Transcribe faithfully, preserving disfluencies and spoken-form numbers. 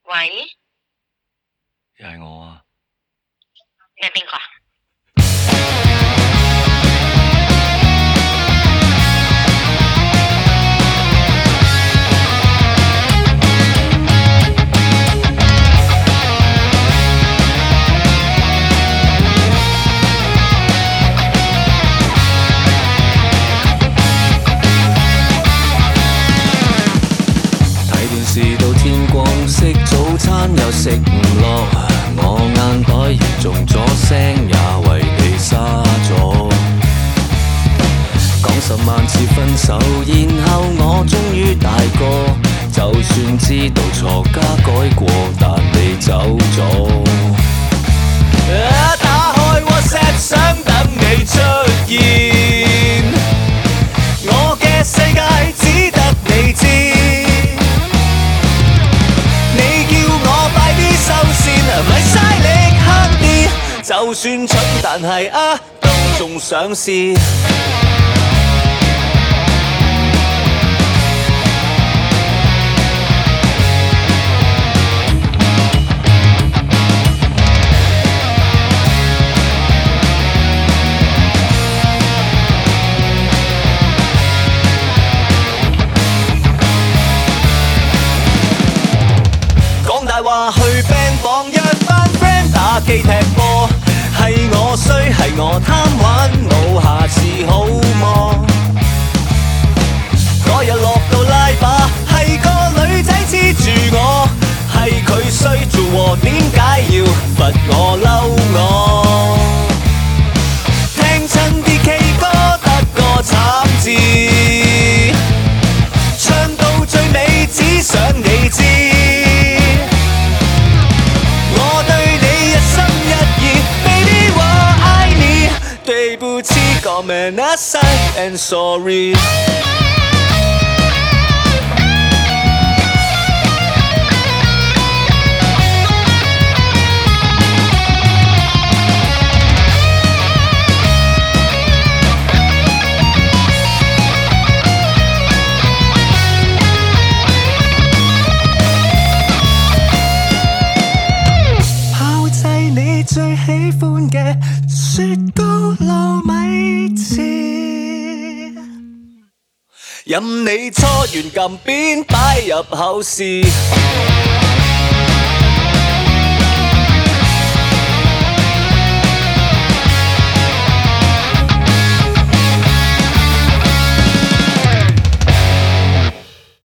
喂， 又係我啊！ 你係邊個啊？ 事到天光，食早餐又食唔落，我眼袋嚴重咗，聲也為你沙咗。講十萬次分手，然後我終於大個，就算知道錯加改過，但你走咗。啊！打開 WhatsApp 想等你出現，我嘅世界只得你知。咪嘥力慳啲，就算蠢但係啊，都仲想試。講大話去 band 房約班 friend 打機踢波，係我衰係我貪玩，冇下次好麼？嗰日落到拉把，係個女仔黐住我，係佢衰做喎，點解要罰我嬲我？聽親啲 K 歌得個慘字，唱到最尾只想你知。對不起 ，come aside and sorry。炮製你最喜歡嘅雪糕糯米糍，任你搓完撳邊擺入口試。